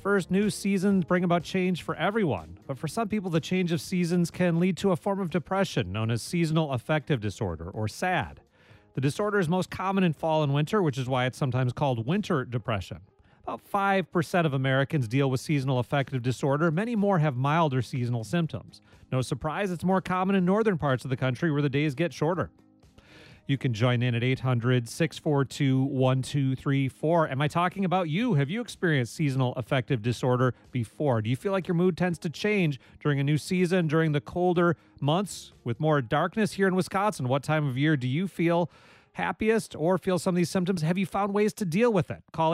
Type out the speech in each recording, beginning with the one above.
First, new seasons bring about change for everyone, but for some people, the change of seasons can lead to a form of depression known as seasonal affective disorder, or SAD. The disorder is most common in fall and winter, which is why it's sometimes called winter depression. About 5% of Americans deal with seasonal affective disorder. Many more have milder seasonal symptoms. No surprise, it's more common in northern parts of the country where the days get shorter. You can join in at 800-642-1234. Am I talking about you? Have you experienced seasonal affective disorder before? Do you feel like your mood tends to change during a new season, during the colder months with more darkness here in Wisconsin? What time of year do you feel happiest or feel some of these symptoms? Have you found ways to deal with it? Call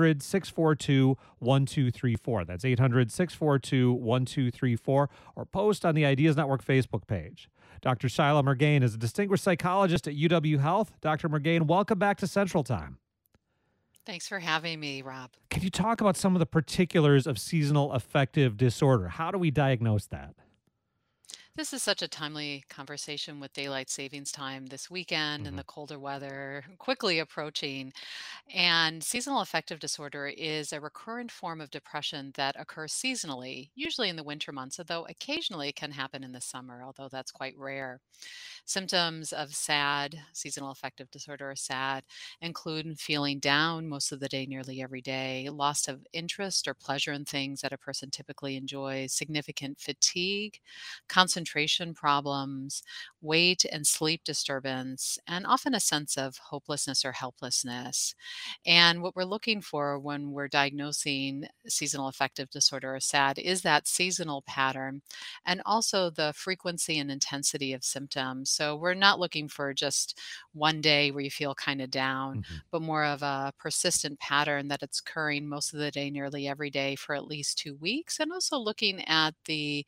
800-642-1234. That's 800-642-1234, or post on the Ideas Network Facebook page. Dr. Shyla Murgain is a distinguished psychologist at UW Health. Dr. Murgain, welcome back to Central Time. Thanks for having me, Rob. Can you talk about some of the particulars of seasonal affective disorder? How do we diagnose that? This is such a timely conversation with daylight savings time this weekend and Mhm. the colder weather quickly approaching. And seasonal affective disorder is a recurrent form of depression that occurs seasonally, usually in the winter months, although occasionally it can happen in the summer, although that's quite rare. Symptoms of SAD, seasonal affective disorder or SAD, include feeling down most of the day, nearly every day, loss of interest or pleasure in things that a person typically enjoys, significant fatigue, concentration problems, weight and sleep disturbance, and often a sense of hopelessness or helplessness. And what we're looking for when we're diagnosing seasonal affective disorder or SAD is that seasonal pattern and also the frequency and intensity of symptoms. So we're not looking for just one day where you feel kind of down, Mhm. but more of a persistent pattern that it's occurring most of the day, nearly every day for at least 2 weeks. And also looking at the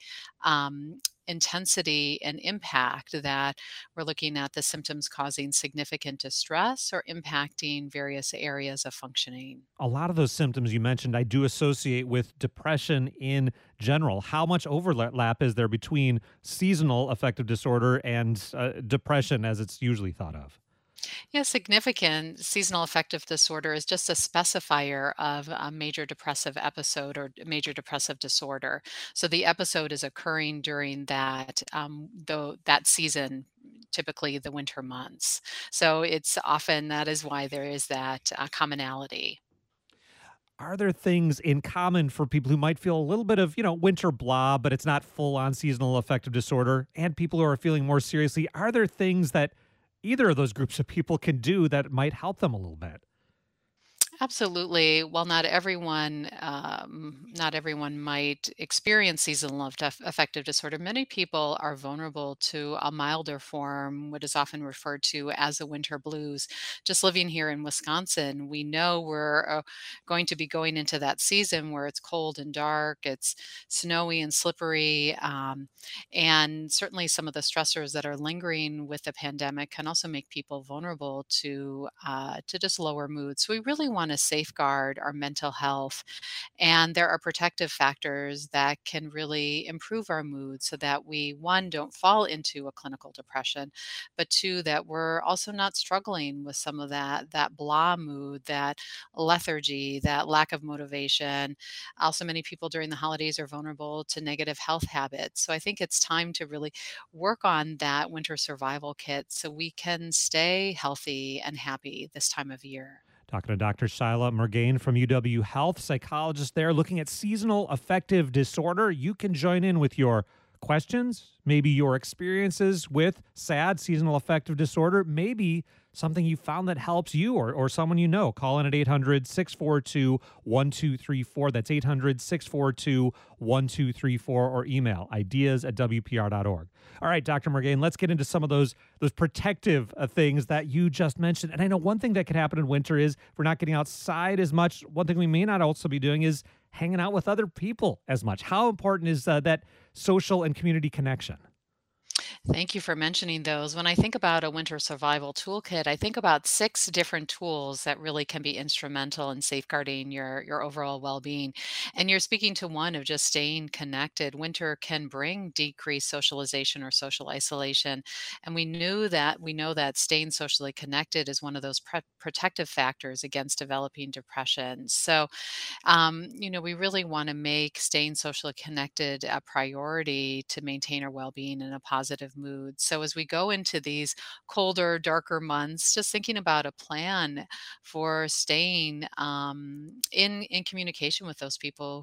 intensity and impact that we're looking at the symptoms causing significant distress or impacting various areas of functioning. A lot of those symptoms you mentioned, I do associate with depression in general. How much overlap is there between seasonal affective disorder and depression as it's usually thought of? Yeah, significant seasonal affective disorder is just a specifier of a major depressive episode or major depressive disorder. So the episode is occurring during that season, typically the winter months. So it's often that is why there is that commonality. Are there things in common for people who might feel a little bit of, winter blah, but it's not full on seasonal affective disorder, and people who are feeling more seriously? Are there things that either of those groups of people can do that might help them a little bit? Absolutely. While not everyone might experience seasonal affective disorder. Many people are vulnerable to a milder form, what is often referred to as the winter blues. Just living here in Wisconsin, we know we're going to be going into that season where it's cold and dark, it's snowy and slippery, and certainly some of the stressors that are lingering with the pandemic can also make people vulnerable to just lower moods. So we really want to safeguard our mental health, and there are protective factors that can really improve our mood so that we, one, don't fall into a clinical depression, but two, that we're also not struggling with some of that blah mood, that lethargy, that lack of motivation. Also, many people during the holidays are vulnerable to negative health habits. So I think it's time to really work on that winter survival kit so we can stay healthy and happy this time of year. Talking to Dr. Shyla Murgain from UW Health, psychologist there, looking at seasonal affective disorder. You can join in with your questions, maybe your experiences with SAD, seasonal affective disorder, maybe something you found that helps you or someone you know. Call in at 800-642-1234. That's 800-642-1234, or email ideas@wpr.org. All right, Dr. Murgain, let's get into some of those protective things that you just mentioned. And I know one thing that could happen in winter is if we're not getting outside as much. One thing we may not also be doing is hanging out with other people as much. How important is that social and community connection? Thank you for mentioning those. When I think about a winter survival toolkit, I think about six different tools that really can be instrumental in safeguarding your overall well-being. And you're speaking to one of just staying connected. Winter can bring decreased socialization or social isolation, and we know that staying socially connected is one of those protective factors against developing depression. So we really want to make staying socially connected a priority to maintain our well being and a positive mood. So, as we go into these colder, darker months, just thinking about a plan for staying in communication with those people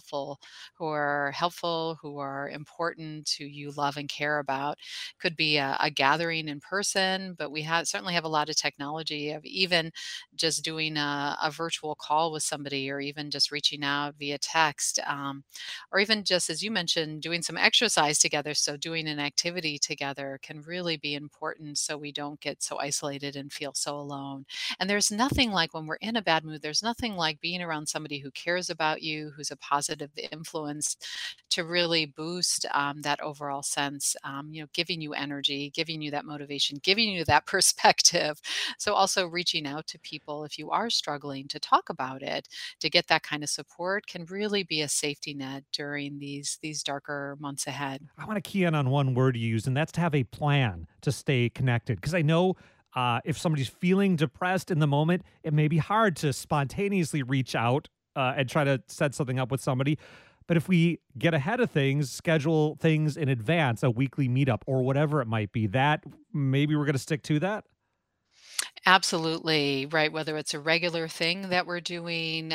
who are important, who you love and care about. Could be a gathering in person, but we certainly have a lot of technology of even just doing a virtual call with somebody or even just reaching out via text or even just as you mentioned doing some exercise together, so doing an activity together can really be important so we don't get so isolated and feel so alone. And there's nothing like when we're in a bad mood, there's nothing like being around somebody who cares about you, who's a positive influence to really boost that overall sense, giving you energy, giving you that motivation, giving you that perspective. So also reaching out to people if you are struggling to talk about it, to get that kind of support can really be a safety net during these darker months ahead. I want to key in on one word you use, and that's to have a plan to stay connected. Because I know if somebody's feeling depressed in the moment, it may be hard to spontaneously reach out and try to set something up with somebody. But if we get ahead of things, schedule things in advance, a weekly meetup or whatever it might be, that maybe we're going to stick to that. Absolutely, right, whether it's a regular thing that we're doing,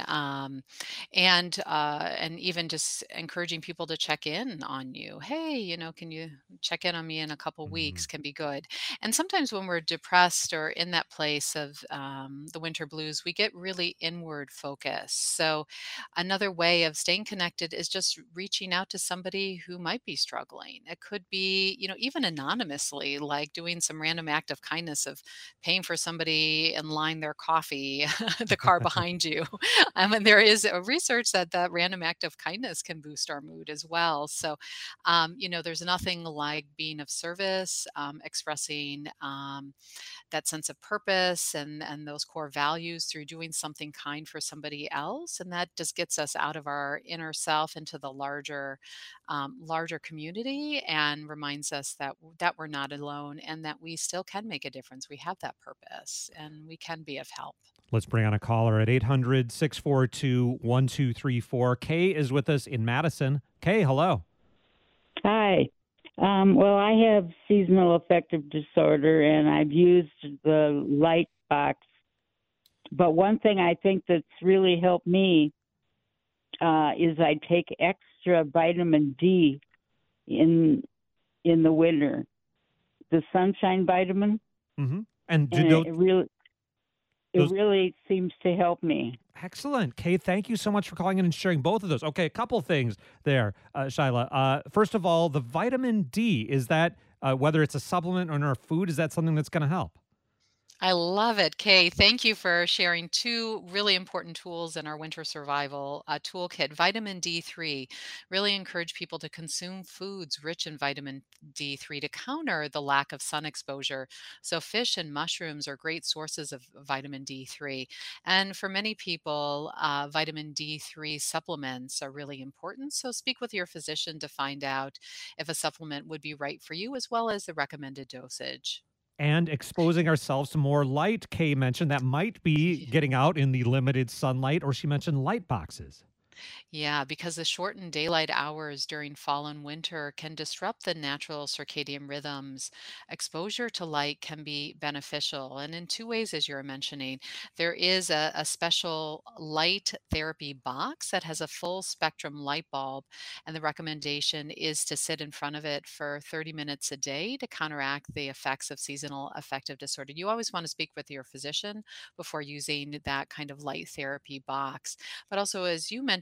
and even just encouraging people to check in on you. "Hey, can you check in on me in a couple Mhm. weeks?" Can be good. And sometimes when we're depressed or in that place of, the winter blues, we get really inward focused. So another way of staying connected is just reaching out to somebody who might be struggling. It could be, even anonymously, like doing some random act of kindness of paying for somebody in line their coffee, the car behind you. And there is a research that that random act of kindness can boost our mood as well. So, there's nothing like being of service, expressing that sense of purpose and those core values through doing something kind for somebody else, and that just gets us out of our inner self into the larger community and reminds us that we're not alone and that we still can make a difference. We have that purpose and we can be of help. Let's bring on a caller at 800-642-1234. Kay is with us in Madison. Kay, hello. Hi. Well, I have seasonal affective disorder, and I've used the light box. But one thing I think that's really helped me is I take extra vitamin D in the winter, the sunshine vitamin, And do and those, it those really seems to help me. excellent. Kay, thank you so much for calling in and sharing both of those. Okay, a couple things there, Shyla. First of all, the vitamin D, is that whether it's a supplement or in our food, is that something that's going to help? I love it, Kay. Thank you for sharing two really important tools in our winter survival toolkit. Vitamin D3 really encourage people to consume foods rich in vitamin D3 to counter the lack of sun exposure. So, fish and mushrooms are great sources of vitamin D3. And for many people, vitamin D3 supplements are really important. So, speak with your physician to find out if a supplement would be right for you, as well as the recommended dosage. And exposing ourselves to more light, Kay mentioned that might be getting out in the limited sunlight, or she mentioned light boxes. Yeah, because the shortened daylight hours during fall and winter can disrupt the natural circadian rhythms. Exposure to light can be beneficial, and in two ways, as you're mentioning. There is a special light therapy box that has a full spectrum light bulb, and the recommendation is to sit in front of it for 30 minutes a day to counteract the effects of seasonal affective disorder. You always want to speak with your physician before using that kind of light therapy box. But also, as you mentioned,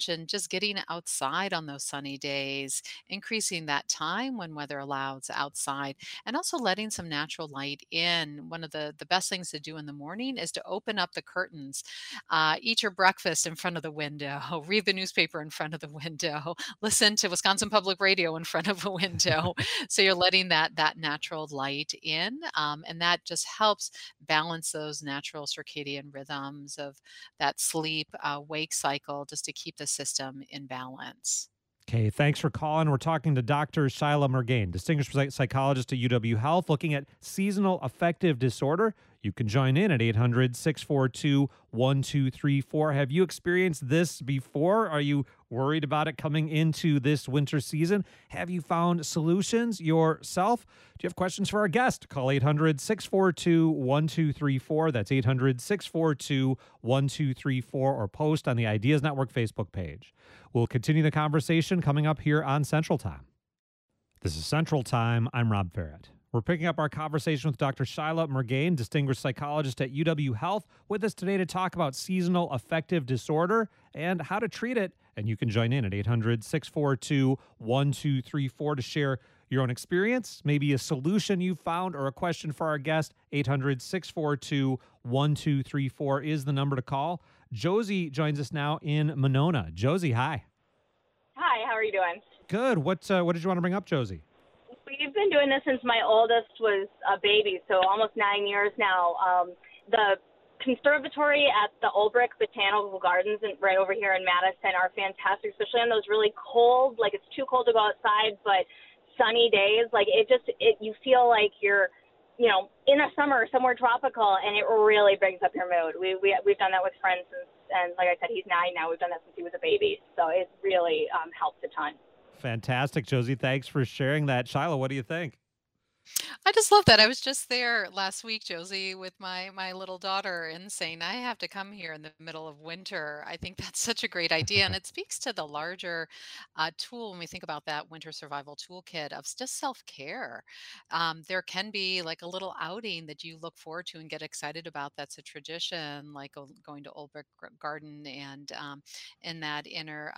mentioned just getting outside on those sunny days, increasing that time when weather allows outside, and also letting some natural light in. One of the best things to do in the morning is to open up the curtains, eat your breakfast in front of the window, read the newspaper in front of the window, listen to Wisconsin Public Radio in front of a window. So you're letting that natural light in, and that just helps balance those natural circadian rhythms of that sleep wake cycle, just to keep the system in balance. Okay, thanks for calling. We're talking to Dr. Shyla Murgain, distinguished psychologist at UW Health, looking at seasonal affective disorder. You can join in at 800-642-1234. Have you experienced this before? Are you worried about it coming into this winter season? Have you found solutions yourself? Do you have questions for our guest? Call 800-642-1234. That's 800-642-1234, or post on the Ideas Network Facebook page. We'll continue the conversation coming up here on Central Time. This is Central Time. I'm Rob Farrett. We're picking up our conversation with Dr. Shyla Murgain, distinguished psychologist at UW Health, with us today to talk about seasonal affective disorder and how to treat it. And you can join in at 800-642-1234 to share your own experience, maybe a solution you found, or a question for our guest. 800-642-1234 is the number to call. Josie joins us now in Monona. Josie, hi. Hi, how are you doing? Good. What did you want to bring up, Josie? We've been doing this since my oldest was a baby, so almost 9 years now. The conservatory at the Olbrich Botanical Gardens right over here in Madison are fantastic, especially on those really cold, like it's too cold to go outside, but sunny days. Like you feel like you're, in a summer somewhere tropical, and it really brings up your mood. We've done that with friends since, and like I said, he's 9 now. We've done that since he was a baby, so it really helps a ton. Fantastic, Josie. Thanks for sharing that. Shyla, what do you think? I just love that. I was just there last week, Josie, with my little daughter, and saying I have to come here in the middle of winter. I think that's such a great idea, and it speaks to the larger tool when we think about that winter survival toolkit of just self-care. There can be like a little outing that you look forward to and get excited about. That's a tradition, like going to Olbrich Garden and in that inner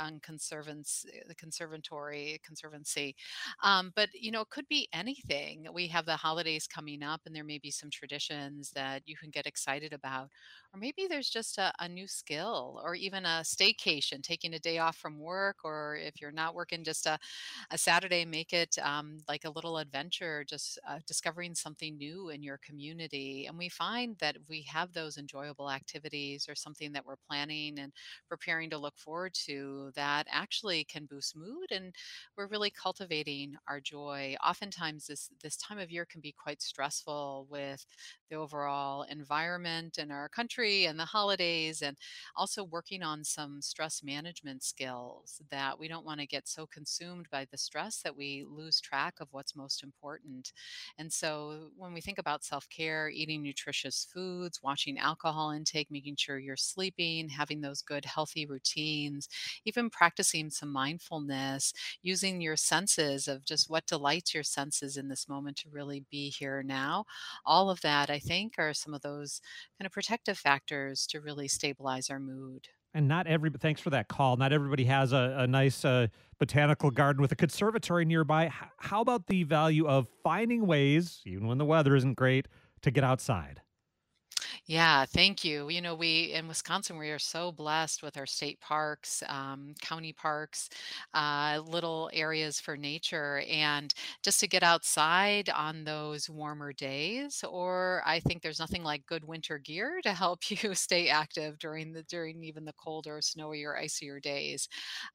the conservancy. But it could be anything. We have the holidays coming up, and there may be some traditions that you can get excited about. Or maybe there's just a new skill, or even a staycation, taking a day off from work, or if you're not working, just a Saturday, make it like a little adventure, just discovering something new in your community. And we find that if we have those enjoyable activities or something that we're planning and preparing to look forward to, that actually can boost mood, and we're really cultivating our joy. Oftentimes, this time of year can be quite stressful with the overall environment in our country and the holidays, and also working on some stress management skills, that we don't want to get so consumed by the stress that we lose track of what's most important. And so when we think about self-care, eating nutritious foods, watching alcohol intake, making sure you're sleeping, having those good healthy routines, even practicing some mindfulness, using your senses of just what delights your senses in this moment to really be here now. All of that, I think, are some of those kind of protective factors to really stabilize our mood. And thanks for that call. Not everybody has a nice botanical garden with a conservatory nearby. How about the value of finding ways, even when the weather isn't great, to get outside? Yeah, thank you. We in Wisconsin, we are so blessed with our state parks, county parks, little areas for nature, and just to get outside on those warmer days. Or I think there's nothing like good winter gear to help you stay active during even the colder, snowy, or icier days.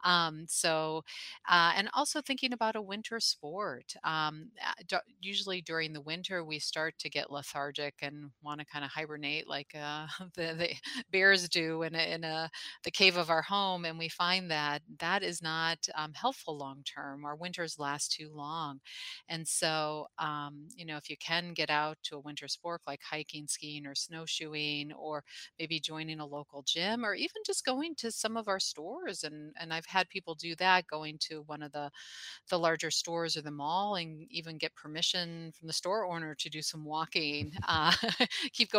And also thinking about a winter sport. Usually during the winter, we start to get lethargic and want to kind of hibernate like the bears do in the cave of our home. And we find that that is not helpful long term. Our winters last too long. And so, if you can get out to a winter sport like hiking, skiing, or snowshoeing, or maybe joining a local gym, or even just going to some of our stores. And I've had people do that, going to one of the larger stores or the mall, and even get permission from the store owner to do some walking. Keep going back up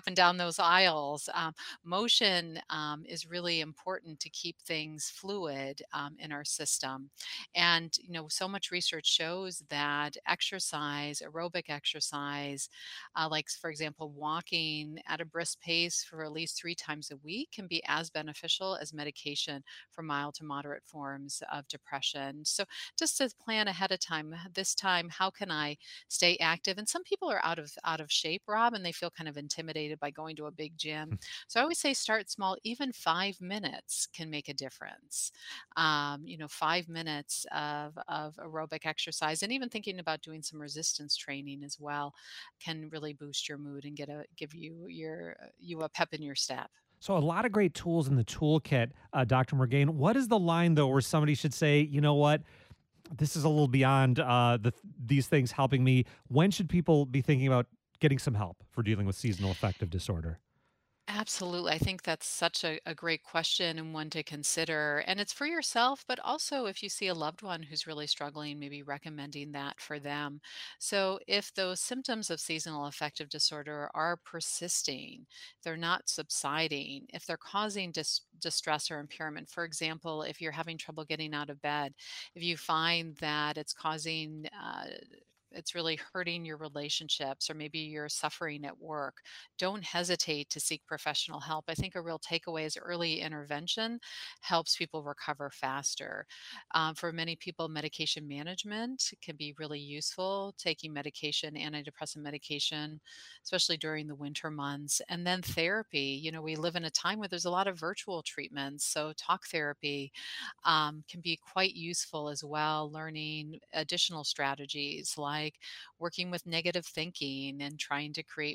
up and down those aisles. Motion is really important to keep things fluid in our system. And, so much research shows that exercise, aerobic exercise, like, for example, walking at a brisk pace for at least 3 times a week can be as beneficial as medication for mild to moderate forms of depression. So just to plan ahead of time, this time, how can I stay active? And some people are out of shape, Rob, and they feel kind of intimidated by going to a big gym. So I always say start small. Even 5 minutes can make a difference. 5 minutes of aerobic exercise, and even thinking about doing some resistance training as well, can really boost your mood and give you a pep in your step. So a lot of great tools in the toolkit, Dr. Morgaine. What is the line though, where somebody should say, you know what, this is a little beyond these things helping me? When should people be thinking about getting some help for dealing with seasonal affective disorder? Absolutely. I think that's such a great question and one to consider. And it's for yourself, but also if you see a loved one who's really struggling, maybe recommending that for them. So if those symptoms of seasonal affective disorder are persisting, they're not subsiding, if they're causing distress or impairment, for example, if you're having trouble getting out of bed, if you find that it's really hurting your relationships, or maybe you're suffering at work, don't hesitate to seek professional help. I think a real takeaway is early intervention helps people recover faster. For many people, medication management can be really useful, taking medication, antidepressant medication, especially during the winter months. And then therapy. We live in a time where there's a lot of virtual treatments. So talk therapy can be quite useful as well, learning additional strategies like working with negative thinking and trying to create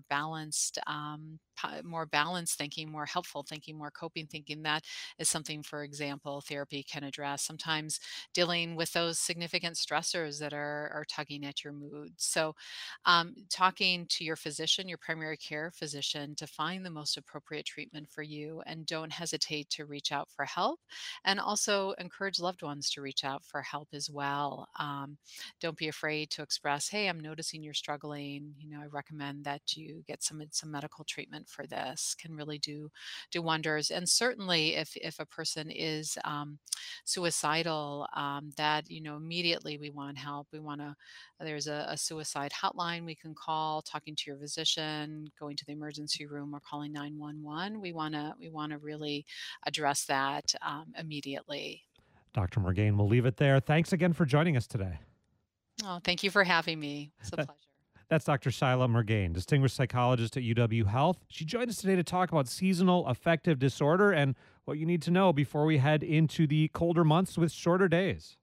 more balanced thinking, more helpful thinking, more coping thinking. That is something, for example, therapy can address. Sometimes dealing with those significant stressors that are tugging at your mood. So talking to your physician, your primary care physician, to find the most appropriate treatment for you, and don't hesitate to reach out for help, and also encourage loved ones to reach out for help as well. Don't be afraid to express, hey, I'm noticing you're struggling. I recommend that you get some medical treatment for this. Can really do wonders. And certainly if a person is suicidal, that immediately we want help. There's a suicide hotline we can call, talking to your physician, going to the emergency room, or calling 911. We want to really address that immediately. Dr. Morgaine, we'll leave it there. Thanks again for joining us today. Oh, thank you for having me. It's a pleasure. That's Dr. Shyla Morgaine, distinguished psychologist at UW Health. She joined us today to talk about seasonal affective disorder and what you need to know before we head into the colder months with shorter days.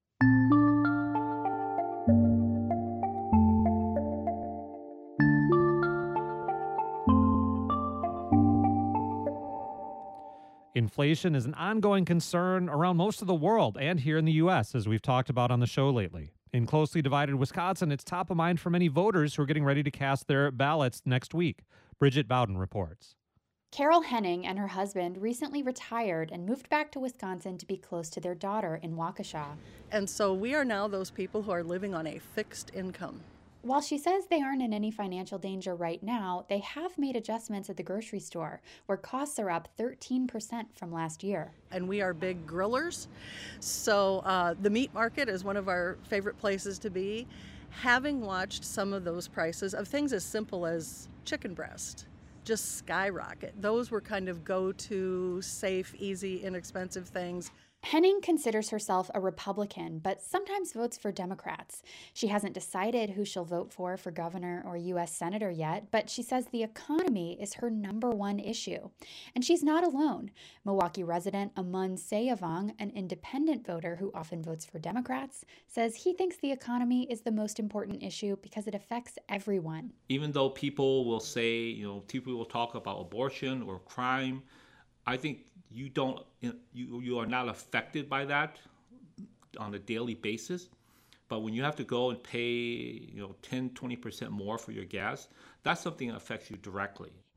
Inflation is an ongoing concern around most of the world and here in the U.S., as we've talked about on the show lately. In closely divided Wisconsin, it's top of mind for many voters who are getting ready to cast their ballots next week. Bridget Bowden reports. Carol Henning and her husband recently retired and moved back to Wisconsin to be close to their daughter in Waukesha. And so we are now those people who are living on a fixed income. While she says they aren't in any financial danger right now, they have made adjustments at the grocery store, where costs are up 13% from last year. And we are big grillers, so the meat market is one of our favorite places to be. Having watched some of those prices of things as simple as chicken breast just skyrocket. Those were kind of go-to, safe, easy, inexpensive things. Henning considers herself a Republican, but sometimes votes for Democrats. She hasn't decided who she'll vote for governor or U.S. senator yet, but she says the economy is her number one issue. And she's not alone. Milwaukee resident Amun Sayavong, an independent voter who often votes for Democrats, says he thinks the economy is the most important issue because it affects everyone. Even though people will say, people will talk about abortion or crime, I think you are not affected by that on a daily basis. But when you have to go and pay 10-20% more for your gas, that's something that affects you directly.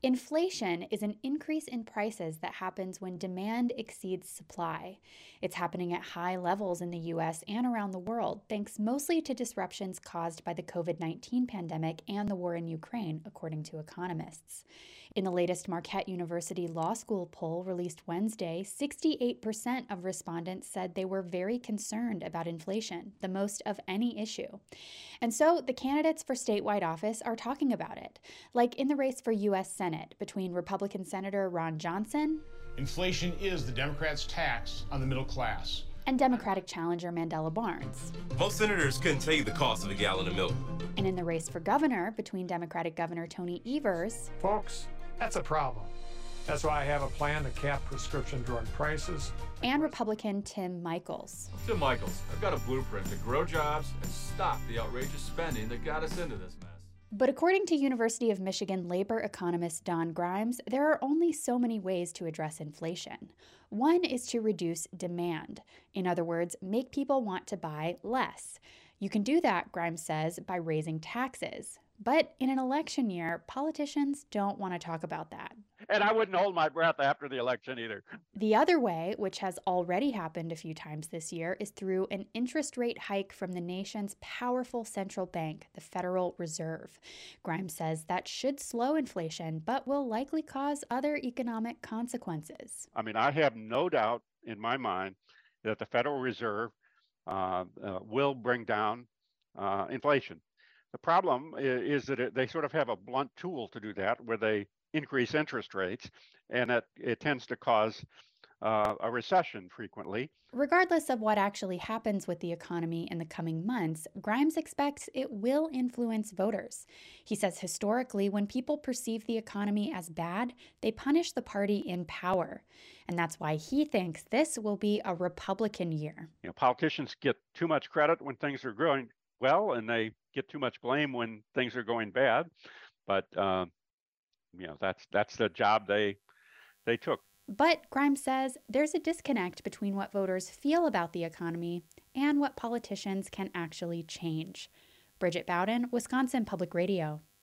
Inflation is an increase in prices that happens when demand exceeds supply. It's happening at high levels in the U.S. and around the world, thanks mostly to disruptions caused by the COVID-19 pandemic and the war in Ukraine, according to economists. In the latest Marquette University Law School poll released Wednesday, 68% of respondents said they were very concerned about inflation, the most of any issue. And so the candidates for statewide office are talking about it, like in the race for U.S. Senate between Republican Senator Ron Johnson. Inflation is the Democrats' tax on the middle class. And Democratic challenger Mandela Barnes. Most senators couldn't tell you the cost of a gallon of milk. And in the race for governor between Democratic Governor Tony Evers. Folks, that's a problem. That's why I have a plan to cap prescription drug prices. And Republican Tim Michels. Tim Michels, I've got a blueprint to grow jobs and stop the outrageous spending that got us into this mess. But according to University of Michigan labor economist Don Grimes, there are only so many ways to address inflation. One is to reduce demand. In other words, make people want to buy less. You can do that, Grimes says, by raising taxes. But in an election year, politicians don't want to talk about that. And I wouldn't hold my breath after the election either. The other way, which has already happened a few times this year, is through an interest rate hike from the nation's powerful central bank, the Federal Reserve. Grimes says that should slow inflation, but will likely cause other economic consequences. I mean, I have no doubt in my mind that the Federal Reserve will bring down inflation. The problem is that they sort of have a blunt tool to do that, where they increase interest rates, and it tends to cause a recession frequently. Regardless of what actually happens with the economy in the coming months, Grimes expects it will influence voters. He says historically, when people perceive the economy as bad, they punish the party in power. And that's why he thinks this will be a Republican year. You know, politicians get too much credit when things are going well, and they get too much blame when things are going bad. But that's the job they took. But Grimes says there's a disconnect between what voters feel about the economy and what politicians can actually change. Bridget Bowden, Wisconsin Public Radio.